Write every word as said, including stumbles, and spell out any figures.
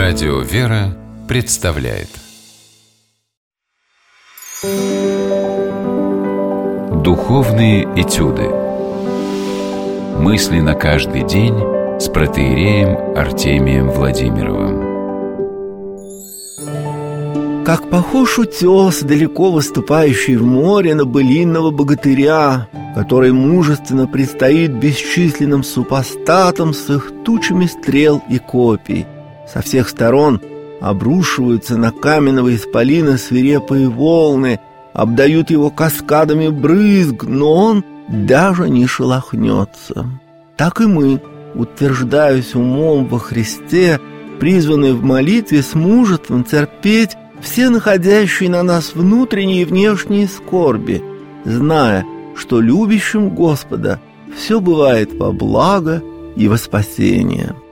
Радио «Вера» представляет Духовные этюды. Мысли на каждый день с протоиереем Артемием Владимировым. Как похож утес, далеко выступающий в море, на былинного богатыря, который мужественно предстоит бесчисленным супостатам с их тучами стрел и копий. Со всех сторон обрушиваются на каменного исполина свирепые волны, обдают его каскадами брызг, но он даже не шелохнется. Так и мы, утверждаясь умом во Христе, призванные в молитве с мужеством терпеть все находящие на нас внутренние и внешние скорби, зная, что любящим Господа все бывает во благо и во спасение.